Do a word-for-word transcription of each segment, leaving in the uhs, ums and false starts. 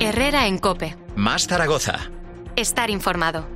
Herrera en COPE. Más Zaragoza. Estar informado.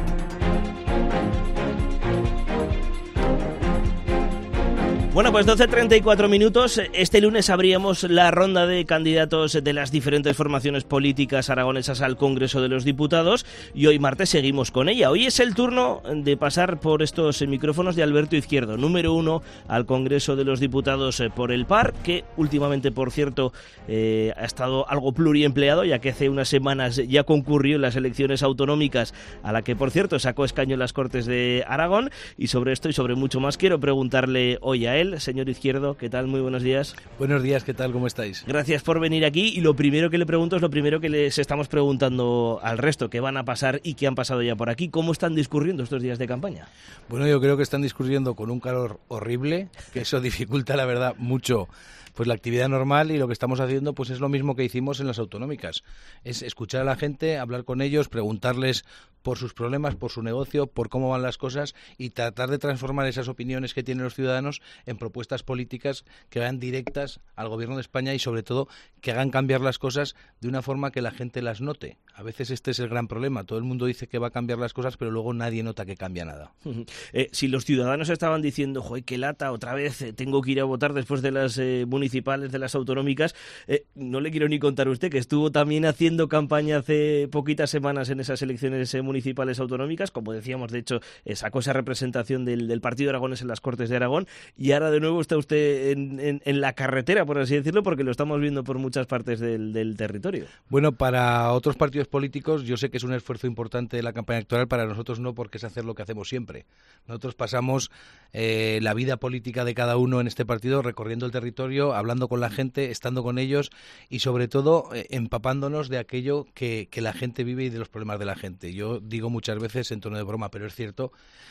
Bueno, pues doce treinta y cuatro minutos. Este lunes abríamos la ronda de candidatos de las diferentes formaciones políticas aragonesas al Congreso de los Diputados y hoy martes seguimos con ella. Hoy es el turno de pasar por estos micrófonos de Alberto Izquierdo, número uno al Congreso de los Diputados por el P A R, que últimamente, por cierto, eh, ha estado algo pluriempleado, ya que hace unas semanas ya concurrió en las elecciones autonómicas, a la que, por cierto, sacó escaño en las Cortes de Aragón. Y sobre esto y sobre mucho más quiero preguntarle hoy a él. Señor Izquierdo, ¿qué tal? Muy buenos días. Buenos días, ¿qué tal? ¿Cómo estáis? Gracias por venir aquí y lo primero que le pregunto es lo primero que les estamos preguntando al resto, qué van a pasar y qué han pasado ya por aquí. ¿Cómo están discurriendo estos días de campaña? Bueno, yo creo que están discurriendo con un calor horrible, que eso dificulta, la verdad, mucho pues la actividad normal, y lo que estamos haciendo pues es lo mismo que hicimos en las autonómicas. Es escuchar a la gente, hablar con ellos, preguntarles por sus problemas, por su negocio, por cómo van las cosas y tratar de transformar esas opiniones que tienen los ciudadanos en propuestas políticas que vayan directas al Gobierno de España y, sobre todo, que hagan cambiar las cosas de una forma que la gente las note. A veces este es el gran problema. Todo el mundo dice que va a cambiar las cosas, pero luego nadie nota que cambia nada. Eh, si los ciudadanos estaban diciendo, joder, qué lata, otra vez eh, tengo que ir a votar después de las eh, municipales, de las autonómicas, eh, no le quiero ni contar a usted que estuvo también haciendo campaña hace poquitas semanas en esas elecciones eh, municipales autonómicas. Como decíamos, de hecho, eh, sacó esa representación del, del Partido Aragonés en las Cortes de Aragón, y ahora de nuevo está usted en, en, en la carretera, por así decirlo, porque lo estamos viendo por muchas partes del, del territorio. Bueno, para otros partidos políticos yo sé que es un esfuerzo importante de la campaña electoral, para nosotros no, porque es hacer lo que hacemos siempre. Nosotros pasamos eh, la vida política de cada uno en este partido recorriendo el territorio, hablando con la gente, estando con ellos y, sobre todo, eh, empapándonos de aquello que, que la gente vive y de los problemas de la gente. Yo digo muchas veces en tono de broma, pero es cierto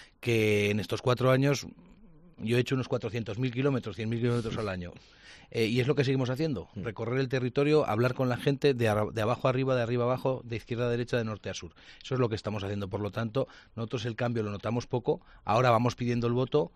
que en estos cuatro años yo he hecho unos cuatrocientos mil kilómetros, cien mil kilómetros al año. Eh, y es lo que seguimos haciendo, recorrer el territorio, hablar con la gente de, a, de abajo a arriba, de arriba a abajo, de izquierda a derecha, de norte a sur. Eso es lo que estamos haciendo. Por lo tanto, nosotros el cambio lo notamos poco. Ahora vamos pidiendo el voto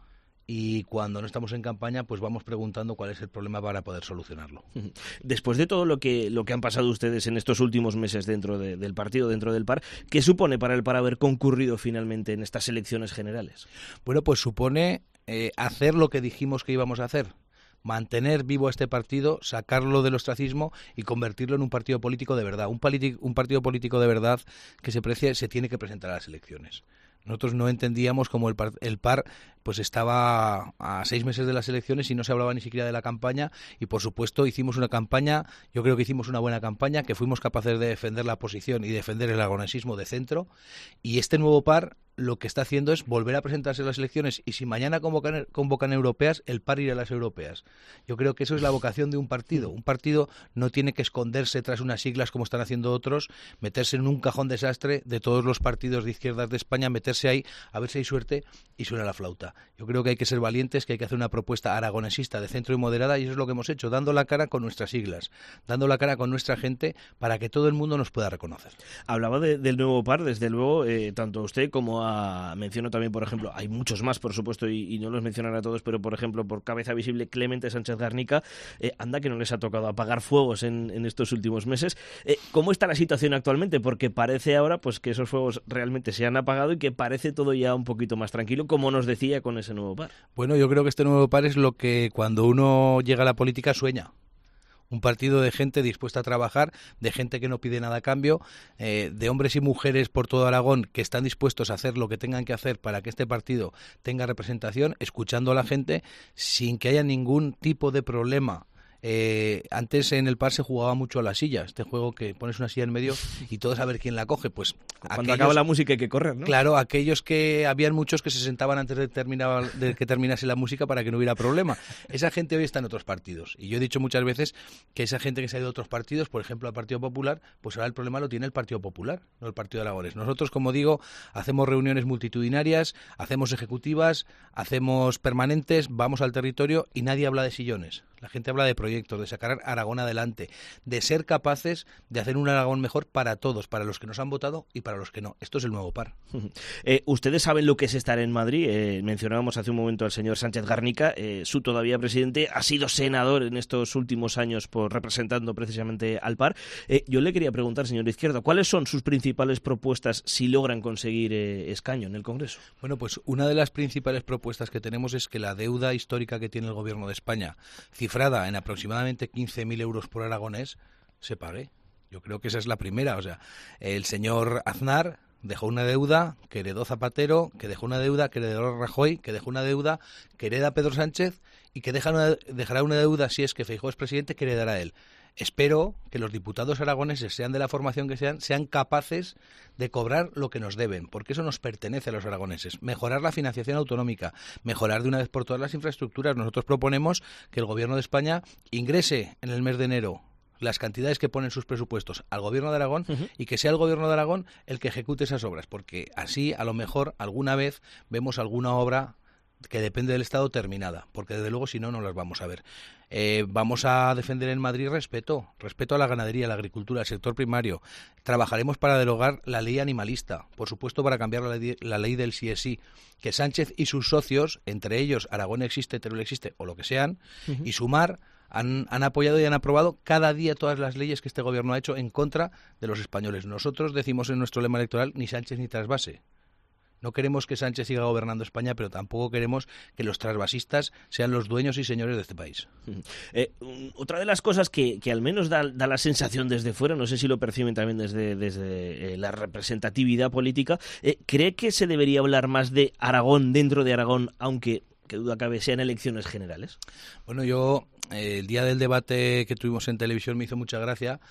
y cuando no estamos en campaña, pues vamos preguntando cuál es el problema para poder solucionarlo. Después de todo lo que lo que han pasado ustedes en estos últimos meses dentro de, del partido, dentro del P A R, ¿qué supone para el P A R haber concurrido finalmente en estas elecciones generales? Bueno, pues supone eh, hacer lo que dijimos que íbamos a hacer. Mantener vivo a este partido, sacarlo del ostracismo y convertirlo en un partido político de verdad. Un, un partido político de verdad que se precie, se tiene que presentar a las elecciones. Nosotros no entendíamos cómo el, el P A R pues estaba a seis meses de las elecciones y no se hablaba ni siquiera de la campaña, y por supuesto hicimos una campaña, yo creo que hicimos una buena campaña, que fuimos capaces de defender la posición y defender el aragonesismo de centro, y este nuevo P A R lo que está haciendo es volver a presentarse a las elecciones, y si mañana convocan, convocan europeas, el P A R irá a las europeas. Yo creo que eso es la vocación de un partido. Un partido no tiene que esconderse tras unas siglas como están haciendo otros, meterse en un cajón desastre de todos los partidos de izquierdas de España, meterse ahí a ver si hay suerte y suena la flauta. Yo creo que hay que ser valientes, que hay que hacer una propuesta aragonesista de centro y moderada, y eso es lo que hemos hecho, dando la cara con nuestras siglas, dando la cara con nuestra gente para que todo el mundo nos pueda reconocer. Hablaba de, del nuevo P A R, desde luego, eh, tanto usted como a, menciono también, por ejemplo, hay muchos más, por supuesto, y, y no los mencionaré a todos, pero por ejemplo, por cabeza visible, Clemente Sánchez Garnica, eh, anda que no les ha tocado apagar fuegos en, en estos últimos meses. Eh, ¿Cómo está la situación actualmente? Porque parece ahora pues que esos fuegos realmente se han apagado y que parece todo ya un poquito más tranquilo, como nos decía con ese nuevo P A R. Bueno, yo creo que este nuevo P A R es lo que cuando uno llega a la política sueña. Un partido de gente dispuesta a trabajar, de gente que no pide nada a cambio, eh, de hombres y mujeres por todo Aragón que están dispuestos a hacer lo que tengan que hacer para que este partido tenga representación, escuchando a la gente sin que haya ningún tipo de problema. Eh, antes en el P A R se jugaba mucho a la silla, este juego que pones una silla en medio y todos a ver quién la coge. Pues cuando aquellos, acaba la música hay que correr, ¿no? Claro, aquellos que habían muchos que se sentaban antes de, terminar, de que terminase la música para que no hubiera problema. Esa gente hoy está en otros partidos, y yo he dicho muchas veces que esa gente que se ha ido a otros partidos, por ejemplo al Partido Popular, pues ahora el problema lo tiene el Partido Popular, no el Partido de Aragones. Nosotros, como digo, hacemos reuniones multitudinarias, hacemos ejecutivas, hacemos permanentes, vamos al territorio y nadie habla de sillones. La gente habla de proyectos, de sacar Aragón adelante, de ser capaces de hacer un Aragón mejor para todos, para los que nos han votado y para los que no. Esto es el nuevo P A R. Eh, Ustedes saben lo que es estar en Madrid. Eh, mencionábamos hace un momento al señor Sánchez Garnica, eh, su todavía presidente, ha sido senador en estos últimos años por representando precisamente al P A R. Eh, yo le quería preguntar, señor Izquierdo, ¿cuáles son sus principales propuestas si logran conseguir eh, escaño en el Congreso? Bueno, pues una de las principales propuestas que tenemos es que la deuda histórica que tiene el Gobierno de España, cifrada en aproximadamente quince mil euros por aragonés, se pague. Yo creo que esa es la primera. O sea, el señor Aznar dejó una deuda que heredó Zapatero, que dejó una deuda que heredó Rajoy, que dejó una deuda que hereda Pedro Sánchez y que deja una, dejará una deuda, si es que Feijóo es presidente, que heredará él. Espero que los diputados aragoneses, sean de la formación que sean, sean capaces de cobrar lo que nos deben, porque eso nos pertenece a los aragoneses. Mejorar la financiación autonómica, mejorar de una vez por todas las infraestructuras. Nosotros proponemos que el Gobierno de España ingrese en el mes de enero las cantidades que ponen sus presupuestos al Gobierno de Aragón uh-huh. y que sea el Gobierno de Aragón el que ejecute esas obras, porque así a lo mejor alguna vez vemos alguna obra que depende del Estado terminada, porque desde luego si no, no las vamos a ver. Eh, vamos a defender en Madrid respeto, respeto a la ganadería, a la agricultura, al sector primario. Trabajaremos para derogar la ley animalista, por supuesto para cambiar la ley, la ley del sí es sí, que Sánchez y sus socios, entre ellos Aragón Existe, Teruel Existe o lo que sean, uh-huh. y Sumar, han, han apoyado y han aprobado cada día todas las leyes que este gobierno ha hecho en contra de los españoles. Nosotros decimos en nuestro lema electoral ni Sánchez ni trasvase. No queremos que Sánchez siga gobernando España, pero tampoco queremos que los trasvasistas sean los dueños y señores de este país. Eh, otra de las cosas que, que al menos da, da la sensación desde fuera, no sé si lo perciben también desde, desde eh, la representatividad política, eh, ¿cree que se debería hablar más de Aragón dentro de Aragón, aunque, que duda cabe, sean elecciones generales? Bueno, yo eh, el día del debate que tuvimos en televisión me hizo mucha gracia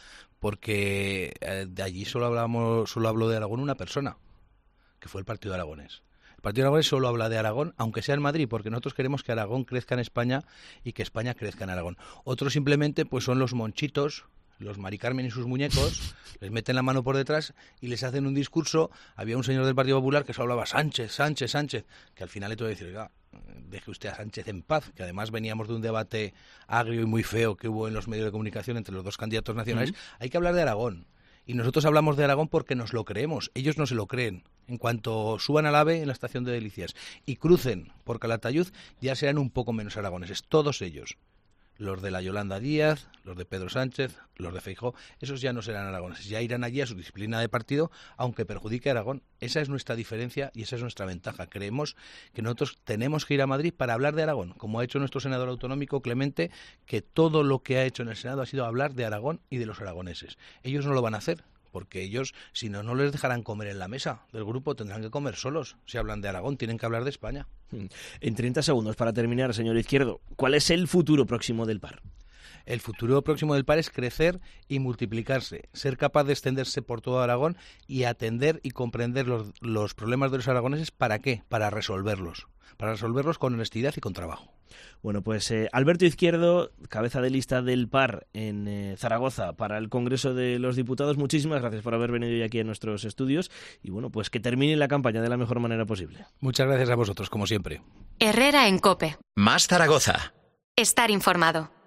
porque eh, de allí solo hablamos, solo habló de Aragón una persona, que fue el Partido Aragonés. El Partido Aragonés solo habla de Aragón, aunque sea en Madrid, porque nosotros queremos que Aragón crezca en España y que España crezca en Aragón. Otros simplemente pues son los monchitos, los Mari Carmen y sus muñecos, les meten la mano por detrás y les hacen un discurso. Había un señor del Partido Popular que solo hablaba Sánchez, Sánchez, Sánchez, que al final le tuve que decir, oiga, deje usted a Sánchez en paz, que además veníamos de un debate agrio y muy feo que hubo en los medios de comunicación entre los dos candidatos nacionales. Uh-huh. Hay que hablar de Aragón. Y nosotros hablamos de Aragón porque nos lo creemos. Ellos no se lo creen. En cuanto suban al AVE en la estación de Delicias y crucen por Calatayud, ya serán un poco menos aragoneses. Todos ellos. Los de la Yolanda Díaz, los de Pedro Sánchez, los de Feijóo, esos ya no serán aragoneses. Ya irán allí a su disciplina de partido, aunque perjudique a Aragón. Esa es nuestra diferencia y esa es nuestra ventaja. Creemos que nosotros tenemos que ir a Madrid para hablar de Aragón, como ha hecho nuestro senador autonómico Clemente, que todo lo que ha hecho en el Senado ha sido hablar de Aragón y de los aragoneses. Ellos no lo van a hacer, porque ellos, si no, no les dejarán comer en la mesa del grupo, tendrán que comer solos. Si hablan de Aragón, tienen que hablar de España. En treinta segundos, para terminar, señor Izquierdo, ¿cuál es el futuro próximo del P A R? El futuro próximo del P A R es crecer y multiplicarse, ser capaz de extenderse por todo Aragón y atender y comprender los, los problemas de los aragoneses. ¿Para qué? Para resolverlos. Para resolverlos con honestidad y con trabajo. Bueno, pues eh, Alberto Izquierdo, cabeza de lista del P A R en eh, Zaragoza para el Congreso de los Diputados, muchísimas gracias por haber venido hoy aquí a nuestros estudios y bueno, pues que termine la campaña de la mejor manera posible. Muchas gracias a vosotros, como siempre. Herrera en COPE. Más Zaragoza. Estar informado.